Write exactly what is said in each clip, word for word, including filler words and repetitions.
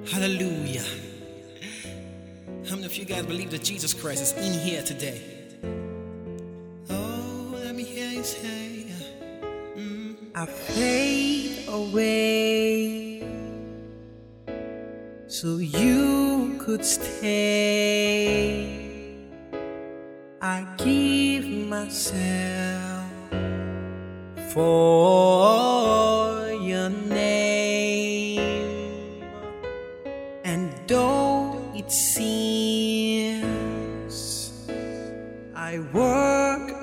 Hallelujah. How many of you guys believe that Jesus Christ is in here today? Oh, let me hear you say, mm. I fade away so you could stay. I give myself for your name, and though it seems I work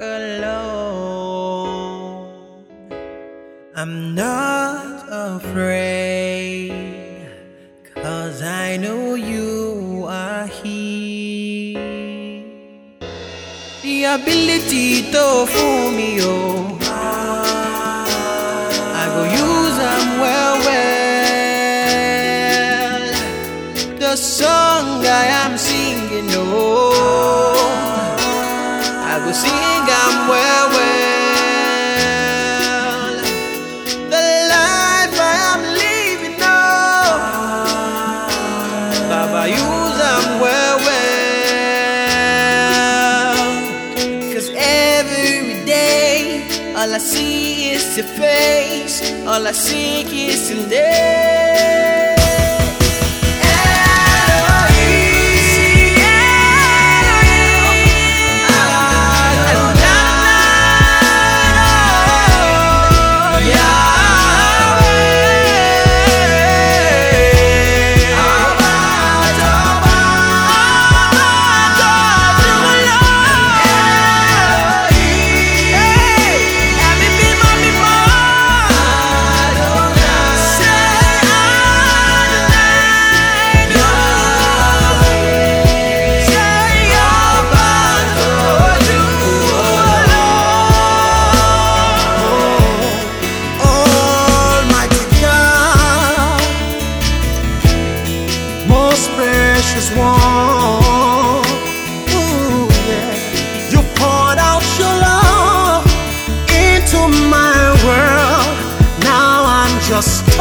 alone, I'm not afraid, 'cause I know you are here. The ability to fool me, oh, I go use them well, well. The song I am singing, oh, I go sing them well, well. The life I am living, oh, Baba, use them well, well. All I see is your face, all I seek is your name. Precious one, ooh, yeah. You poured out your love into my world. Now I'm just